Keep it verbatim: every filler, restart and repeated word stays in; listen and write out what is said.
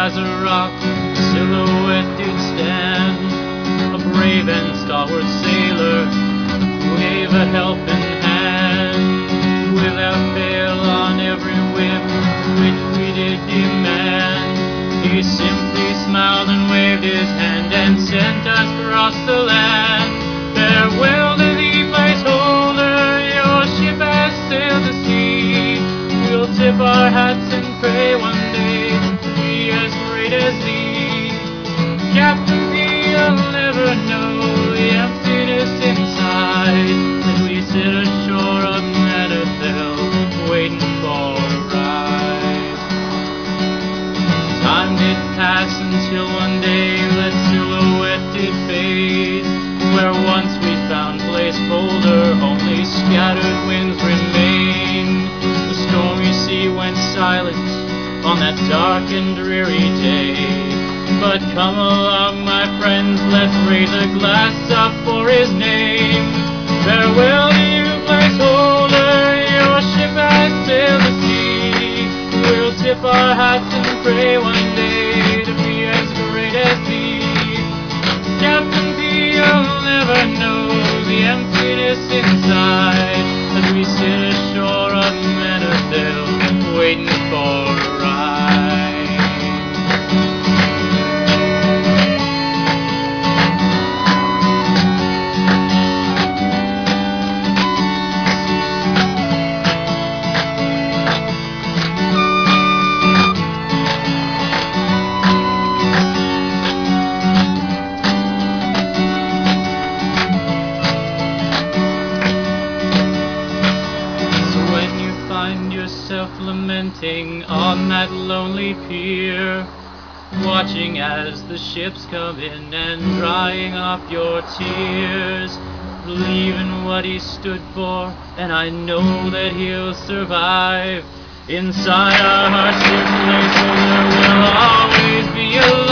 as a rock, silhouette did stand, a brave and stalwart sailor, wave a helping hand, without fail on every whim which we did demand. He simply smiled and waved his hand and sent us across the land. Farewell to thee, placeholder, your ship has sailed the sea. We'll tip our hats and pray one day to be as great as thee. Captain P, you'll never know the emptiness inside as we sit ashore on Manethel, waiting for a ride. Time did pass until one day that silhouette did fade. Where once we found placeholder, only scattered winds remain. The stormy sea went silent on that dark and dreary day. But come along, my friends, let's raise a glass up for his name. Farewell to you, placeholder, your ship has sailed the sea. We'll tip our hats and pray one day to be as great as thee. Captain P, you'll never know the emptiness inside as we sit ashore on Manethel, waiting for a ride. Lamenting on that lonely pier, watching as the ships come in and drying up your tears. Believe in what he stood for, and I know that he'll survive. Inside our hearts, your placeholder will always be alive.